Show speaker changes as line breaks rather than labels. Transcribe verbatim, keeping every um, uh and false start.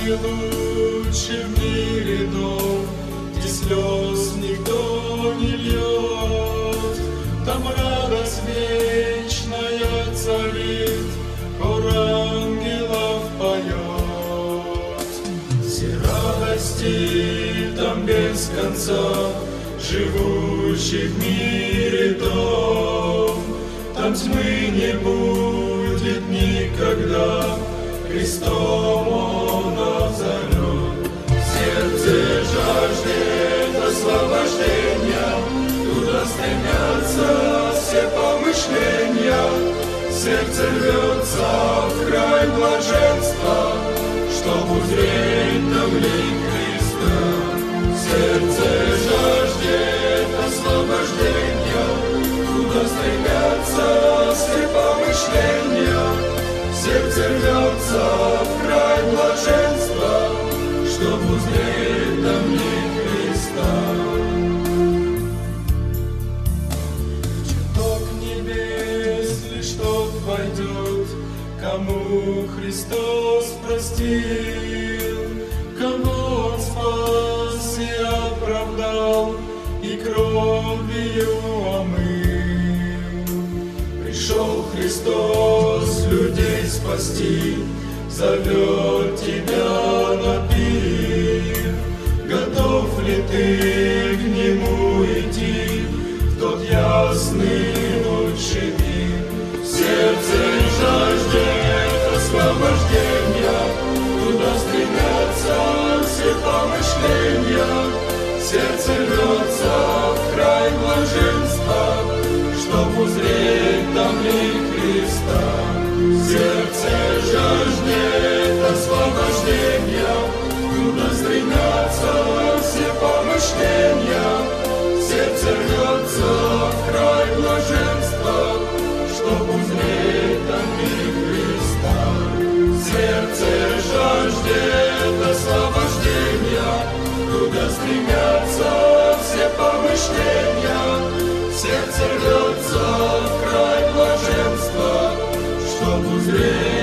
самый лучший в мире дом, где слез никто не льет. Там радость вечная царит, хор ангелов поет. Все радости там без конца, живущий в мире дом. Там тьмы не будет никогда, Христом Он озарен. Сердце жаждет освобождения, туда стремятся все помышления. Сердце рвется в край блаженства, чтоб узреть там лик Христа. Сердце жаждет освобождения, туда стремятся все помышления. Сердце рвется в край блаженства, чтоб узреть там лик Христа. В чертог небес лишь тот войдет, кому Христос простил, кого Он спас и оправдал, и кровью омыл. Пришел Христос людей спасти, зовет тебя на пир. Готов ли ты к Нему идти в тот ясный лучший мир? Сердце жаждет освобождения, туда стремятся все помышления. Сердце рвется в край блаженства, чтоб узреть там лик Христа. Сердце жаждет освобождения, туда стремятся все помышления. Сердце рвется в край блаженства, чтоб узреть там лик Христа. Сердце жаждет освобождения, туда стремятся все помышления. Сердце рвется в край блаженства, чтоб узреть